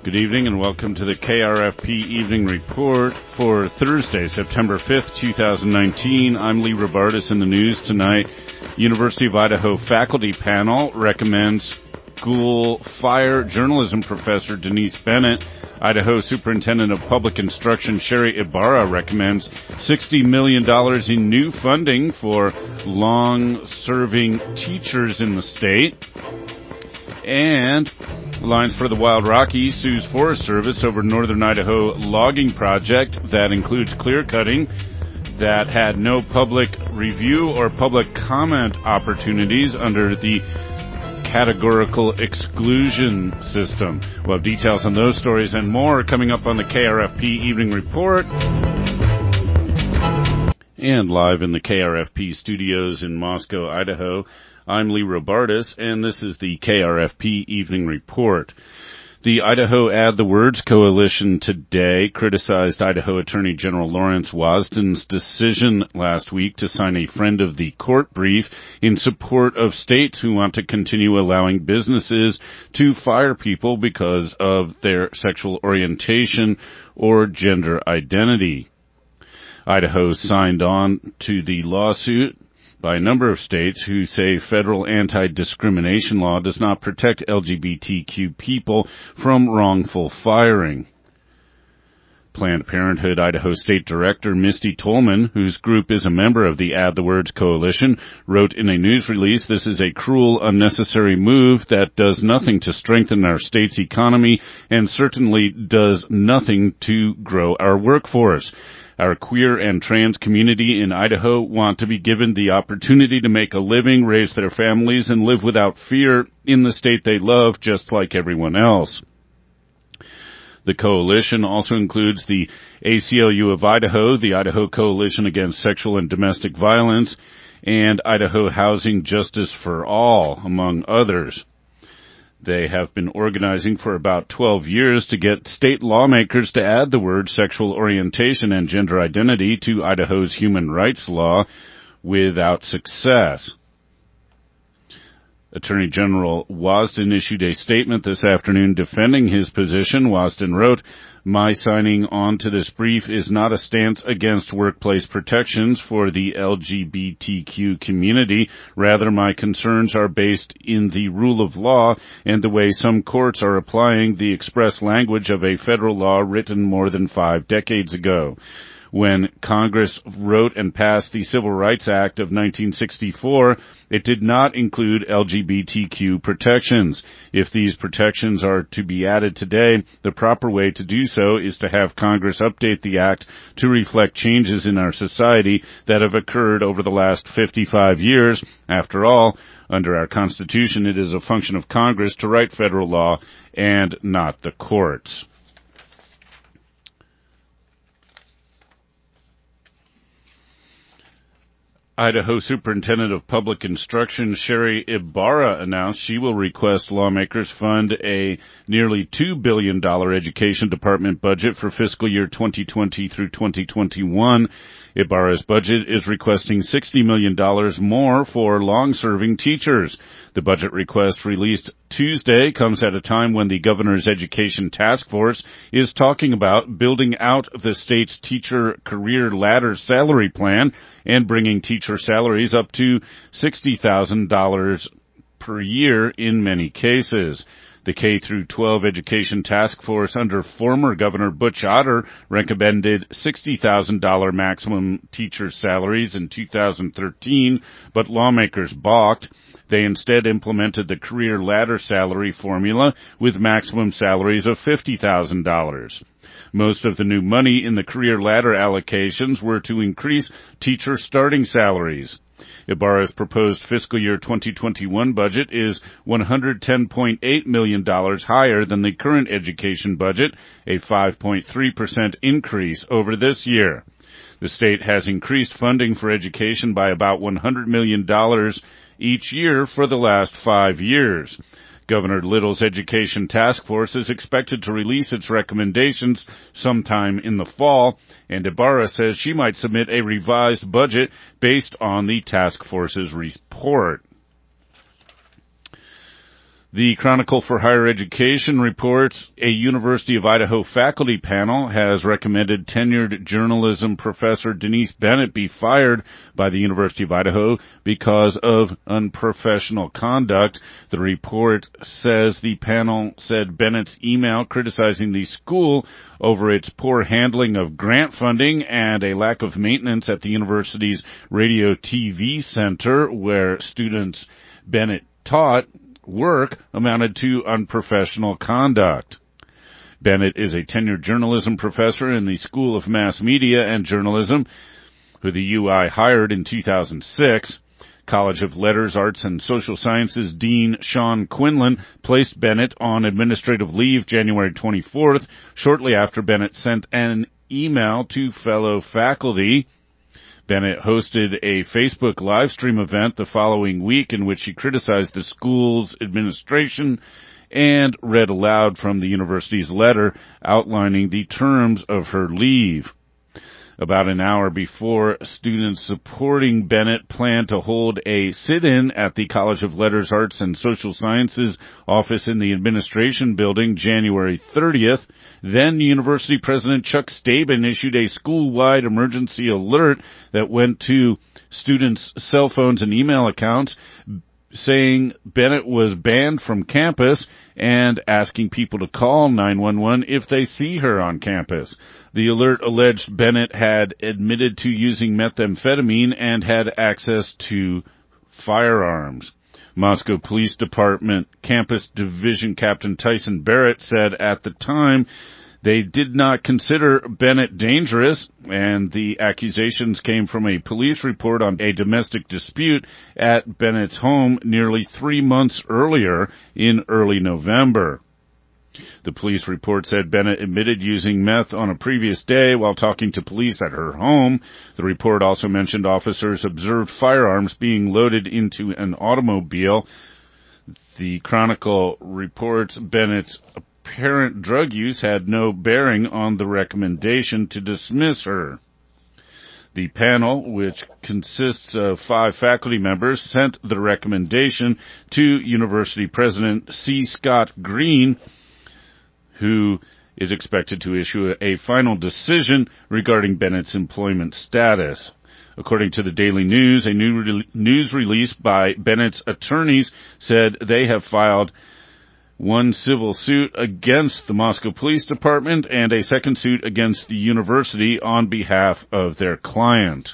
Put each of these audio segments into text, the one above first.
Good evening and welcome to the KRFP Evening Report for Thursday, September 5th, 2019. I'm Lee Robartis. In the news tonight, University of Idaho faculty panel recommends school fire journalism professor Denise Bennett. Idaho Superintendent of Public Instruction Sherry Ibarra recommends $60 million in new funding for long-serving teachers in the state. And Alliance for the Wild Rockies sues Forest Service over Northern Idaho logging project that includes clear-cutting that had no public review or public comment opportunities under the categorical exclusion system. We'll have details on those stories and more coming up on the KRFP Evening Report. And live in the KRFP studios in Moscow, Idaho, I'm Lee Robartis, and this is the KRFP Evening Report. The Idaho Add the Words Coalition today criticized Idaho Attorney General Lawrence Wasden's decision last week to sign a friend of the court brief in support of states who want to continue allowing businesses to fire people because of their sexual orientation or gender identity. Idaho signed on to the lawsuit by a number of states who say federal anti-discrimination law does not protect LGBTQ people from wrongful firing. Planned Parenthood Idaho State Director Misty Tolman, whose group is a member of the Add the Words Coalition, wrote in a news release, "This is a cruel, unnecessary move that does nothing to strengthen our state's economy and certainly does nothing to grow our workforce. Our queer and trans community in Idaho want to be given the opportunity to make a living, raise their families, and live without fear in the state they love, just like everyone else." The coalition also includes the ACLU of Idaho, the Idaho Coalition Against Sexual and Domestic Violence, and Idaho Housing Justice for All, among others. They have been organizing for about 12 years to get state lawmakers to add the word sexual orientation and gender identity to Idaho's human rights law without success. Attorney General Wasden issued a statement this afternoon defending his position. Wasden wrote, "My signing on to this brief is not a stance against workplace protections for the LGBTQ community. Rather, my concerns are based in the rule of law and the way some courts are applying the express language of a federal law written more than 5 decades ago. When Congress wrote and passed the Civil Rights Act of 1964, it did not include LGBTQ protections. If these protections are to be added today, the proper way to do so is to have Congress update the act to reflect changes in our society that have occurred over the last 55 years. After all, under our Constitution, it is a function of Congress to write federal law and not the courts." Idaho Superintendent of Public Instruction Sherry Ibarra announced she will request lawmakers fund a nearly $2 billion education department budget for fiscal year 2020 through 2021. Ibarra's budget is requesting $60 million more for long-serving teachers. The budget request released Tuesday comes at a time when the governor's education task force is talking about building out the state's teacher career ladder salary plan and bringing teacher salaries up to $60,000 per year in many cases. The K-12 Education Task Force under former Governor Butch Otter recommended $60,000 maximum teacher salaries in 2013, but lawmakers balked. They instead implemented the career ladder salary formula with maximum salaries of $50,000. Most of the new money in the career ladder allocations were to increase teacher starting salaries. Ibarra's proposed fiscal year 2021 budget is $110.8 million higher than the current education budget, a 5.3% increase over this year. The state has increased funding for education by about $100 million each year for the last 5 years. Governor Little's Education Task Force is expected to release its recommendations sometime in the fall, and Ibarra says she might submit a revised budget based on the task force's report. The Chronicle for Higher Education reports a University of Idaho faculty panel has recommended tenured journalism professor Denise Bennett be fired by the University of Idaho because of unprofessional conduct. The report says the panel said Bennett's email criticizing the school over its poor handling of grant funding and a lack of maintenance at the university's radio TV center, where students Bennett taught work, amounted to unprofessional conduct. Bennett is a tenured journalism professor in the School of Mass Media and Journalism, who the UI hired in 2006. College of Letters, Arts, and Social Sciences Dean Sean Quinlan placed Bennett on administrative leave January 24th, shortly after Bennett sent an email to fellow faculty. Bennett hosted a Facebook live stream event the following week in which she criticized the school's administration and read aloud from the university's letter outlining the terms of her leave. About an hour before, students supporting Bennett planned to hold a sit-in at the College of Letters, Arts, and Social Sciences office in the administration building January 30th. Then University President Chuck Staben issued a school-wide emergency alert that went to students' cell phones and email accounts, saying Bennett was banned from campus and asking people to call 911 if they see her on campus. The alert alleged Bennett had admitted to using methamphetamine and had access to firearms. Moscow Police Department Campus Division Captain Tyson Barrett said at the time they did not consider Bennett dangerous, and the accusations came from a police report on a domestic dispute at Bennett's home nearly 3 months earlier in early November. The police report said Bennett admitted using meth on a previous day while talking to police at her home. The report also mentioned officers observed firearms being loaded into an automobile. The Chronicle reports Bennett's apparent drug use had no bearing on the recommendation to dismiss her. The panel, which consists of 5 faculty members, sent the recommendation to University President C. Scott Green, who is expected to issue a final decision regarding Bennett's employment status. According to the Daily News, a new news release by Bennett's attorneys said they have filed one civil suit against the Moscow Police Department and a second suit against the university on behalf of their client.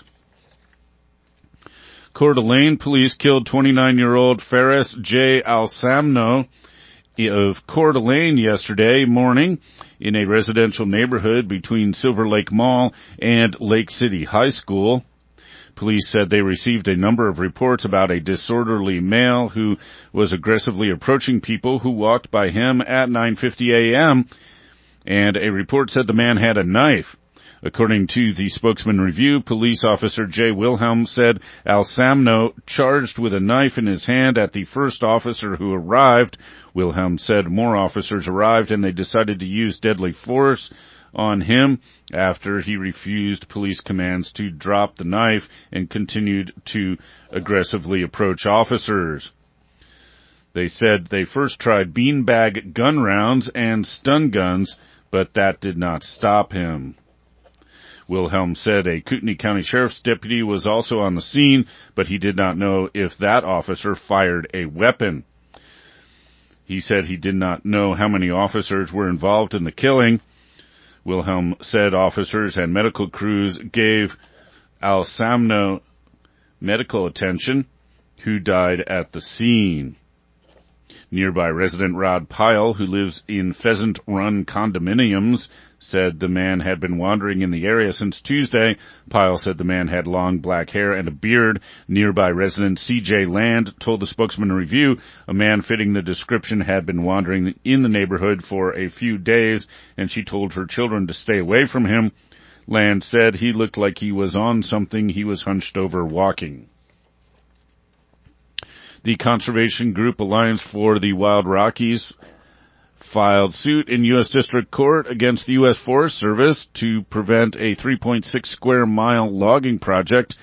Coeur d'Alene police killed 29-year-old Faris J. Alsamno of Coeur d'Alene yesterday morning in a residential neighborhood between Silver Lake Mall and Lake City High School. Police said they received a number of reports about a disorderly male who was aggressively approaching people who walked by him at 9:50 a.m., and a report said the man had a knife. According to the Spokesman Review, police officer Jay Wilhelm said Alsamno charged with a knife in his hand at the first officer who arrived. Wilhelm said more officers arrived and they decided to use deadly force on him after he refused police commands to drop the knife and continued to aggressively approach officers. They said they first tried beanbag gun rounds and stun guns, but that did not stop him. Wilhelm said a Kootenai County Sheriff's deputy was also on the scene, but he did not know if that officer fired a weapon. He said he did not know how many officers were involved in the killing. Wilhelm said officers and medical crews gave Alsamno medical attention, who died at the scene. Nearby resident Rod Pyle, who lives in Pheasant Run condominiums, said the man had been wandering in the area since Tuesday. Pyle said the man had long black hair and a beard. Nearby resident C.J. Land told the Spokesman Review a man fitting the description had been wandering in the neighborhood for a few days, and she told her children to stay away from him. Land said he looked like he was on something. He was hunched over walking. The conservation group Alliance for the Wild Rockies filed suit in U.S. District Court against the U.S. Forest Service to prevent a 3.6 square mile logging project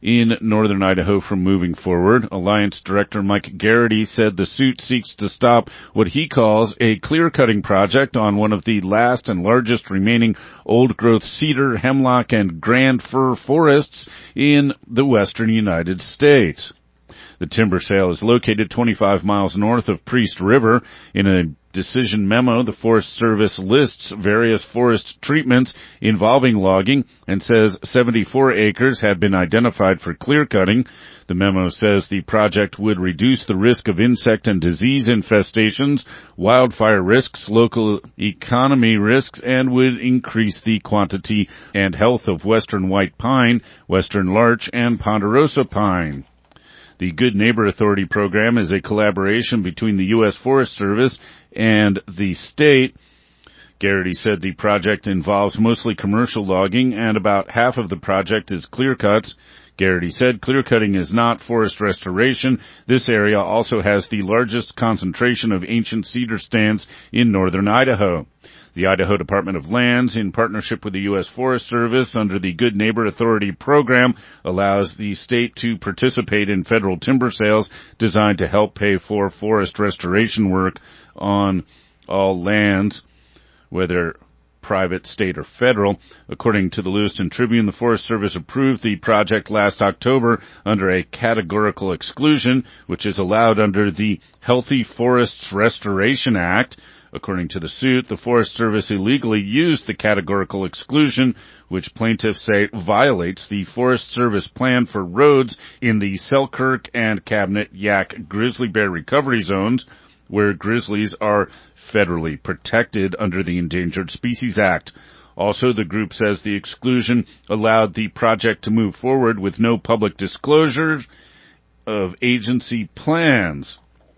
in northern Idaho from moving forward. Alliance Director Mike Garrity said the suit seeks to stop what he calls a clear-cutting project on one of the last and largest remaining old-growth cedar, hemlock, and grand fir forests in the western United States. The timber sale is located 25 miles north of Priest River. In a decision memo, the Forest Service lists various forest treatments involving logging and says 74 acres have been identified for clear cutting. The memo says the project would reduce the risk of insect and disease infestations, wildfire risks, local economy risks, and would increase the quantity and health of western white pine, western larch, and ponderosa pine. The Good Neighbor Authority program is a collaboration between the U.S. Forest Service and the state. Garrity said the project involves mostly commercial logging, and about half of the project is clear cuts. Garrity said clear cutting is not forest restoration. This area also has the largest concentration of ancient cedar stands in northern Idaho. The Idaho Department of Lands, in partnership with the U.S. Forest Service under the Good Neighbor Authority program, allows the state to participate in federal timber sales designed to help pay for forest restoration work on all lands, whether private, state, or federal. According to the Lewiston Tribune, the Forest Service approved the project last October under a categorical exclusion, which is allowed under the Healthy Forests Restoration Act. According to the suit, the Forest Service illegally used the categorical exclusion, which plaintiffs say violates the Forest Service plan for roads in the Selkirk and Cabinet Yaak grizzly bear recovery zones, where grizzlies are federally protected under the Endangered Species Act. Also, the group says the exclusion allowed the project to move forward with no public disclosures of agency plans.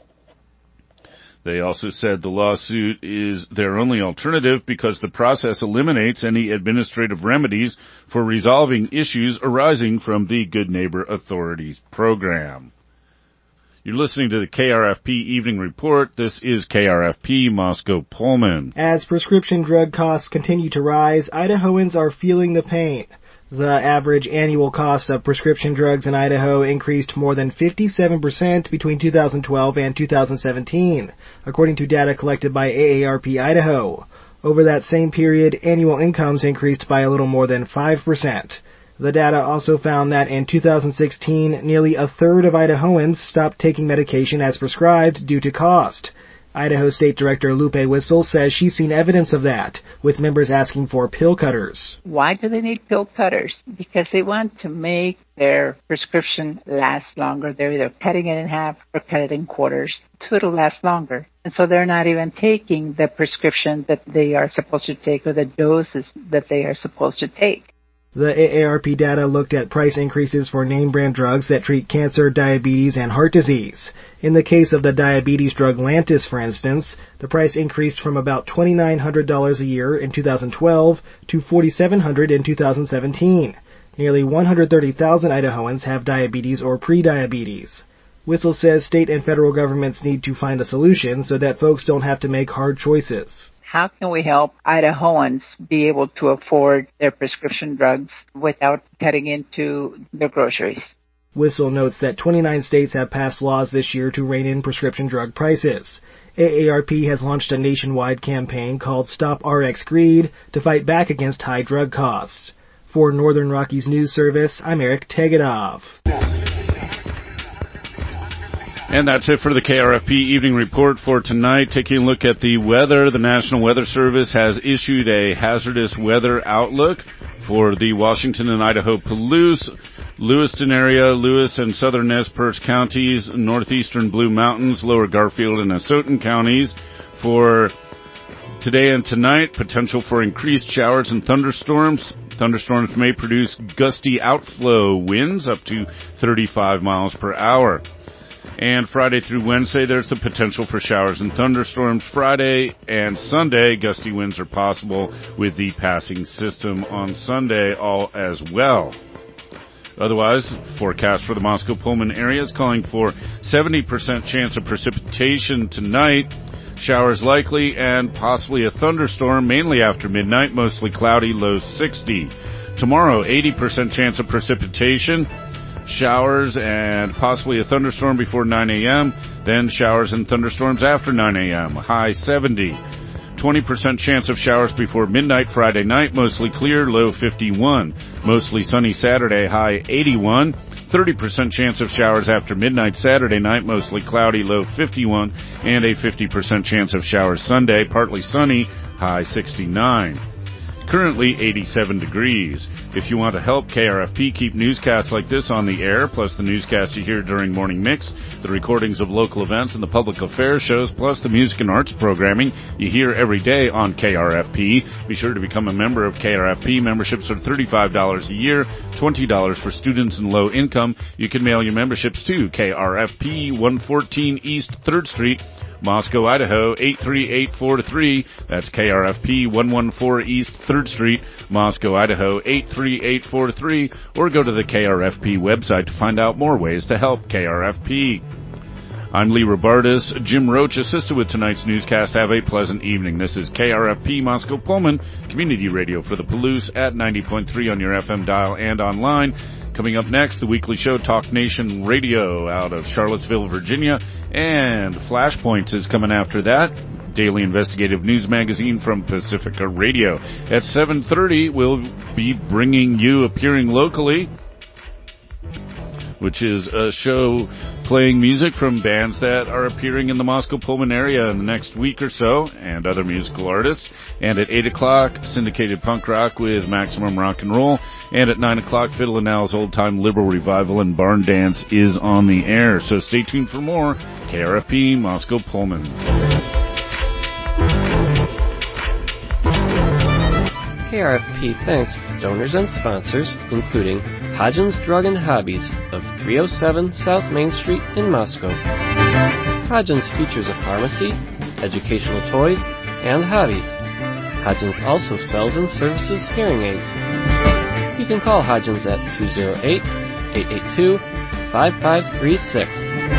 They also said the lawsuit is their only alternative because the process eliminates any administrative remedies for resolving issues arising from the Good Neighbor Authorities program. You're listening to the KRFP Evening Report. This is KRFP Moscow-Pullman. As prescription drug costs continue to rise, Idahoans are feeling the pain. The average annual cost of prescription drugs in Idaho increased more than 57% between 2012 and 2017, according to data collected by AARP Idaho. Over that same period, annual incomes increased by a little more than 5%. The data also found that in 2016, nearly a third of Idahoans stopped taking medication as prescribed due to cost. Idaho State Director Lupe Whistle says she's seen evidence of that, with members asking for pill cutters. Why do they need pill cutters? Because they want to make their prescription last longer. They're either cutting it in half or cut it in quarters so it'll last longer. And so they're not even taking the prescription that they are supposed to take or the doses that they are supposed to take. The AARP data looked at price increases for name-brand drugs that treat cancer, diabetes, and heart disease. In the case of the diabetes drug Lantus, for instance, the price increased from about $2,900 a year in 2012 to $4,700 in 2017. Nearly 130,000 Idahoans have diabetes or prediabetes. Whistle says state and federal governments need to find a solution so that folks don't have to make hard choices. How can we help Idahoans be able to afford their prescription drugs without cutting into their groceries? Whistle notes that 29 states have passed laws this year to rein in prescription drug prices. AARP has launched a nationwide campaign called Stop RX Greed to fight back against high drug costs. For Northern Rockies News Service, I'm Eric Tegetov. And that's it for the KRFP Evening Report for tonight. Taking a look at the weather, the National Weather Service has issued a hazardous weather outlook for the Washington and Idaho Palouse, Lewiston area, Lewis and southern Nez Perce counties, northeastern Blue Mountains, lower Garfield and Asotin counties. For today and tonight, potential for increased showers and thunderstorms. Thunderstorms may produce gusty outflow winds up to 35 miles per hour. And Friday through Wednesday, there's the potential for showers and thunderstorms. Friday and Sunday, gusty winds are possible with the passing system on Sunday all as well. Otherwise, forecast for the Moscow-Pullman area is calling for 70% chance of precipitation tonight. Showers likely and possibly a thunderstorm, mainly after midnight, mostly cloudy, low 60. Tomorrow, 80% chance of precipitation. showers and possibly a thunderstorm before 9 a.m., then showers and thunderstorms after 9 a.m., high 70. 20% chance of showers before midnight Friday night, mostly clear, low 51. Mostly sunny Saturday, high 81. 30% chance of showers after midnight Saturday night, mostly cloudy, low 51. And a 50% chance of showers Sunday, partly sunny, high 69. Currently 87 degrees. If you want to help KRFP keep newscasts like this on the air, plus the newscasts you hear during Morning Mix, the recordings of local events and the public affairs shows, plus the music and arts programming you hear every day on KRFP, be sure to become a member of KRFP. Memberships are $35 a year, $20 for students and low income. You can mail your memberships to KRFP 114 East 3rd Street, Moscow, Idaho, 83843. That's KRFP 114 East 3rd Street, Moscow, Idaho, 83843. Or go to the KRFP website to find out more ways to help KRFP. I'm Lee Robartis. Jim Roach assisted with tonight's newscast. Have a pleasant evening. This is KRFP Moscow Pullman, community radio for the Palouse at 90.3 on your FM dial and online. Coming up next, the weekly show Talk Nation Radio out of Charlottesville, Virginia, and Flashpoints is coming after that. Daily investigative news magazine from Pacifica Radio. At 7:30, we'll be bringing you Appearing Locally, which is a show playing music from bands that are appearing in the Moscow Pullman area in the next week or so, and other musical artists. And at 8 o'clock, syndicated punk rock with Maximum Rock and Roll. And at 9 o'clock, Fiddle and Now's Old Time Liberal Revival and Barn Dance is on the air. So stay tuned for more KRFP Moscow Pullman. KRFP thanks its donors and sponsors, including Hodgins Drug and Hobbies of 307 South Main Street in Moscow. Hodgins features a pharmacy, educational toys, and hobbies. Hodgins also sells and services hearing aids. You can call Hodgins at 208-882-5536.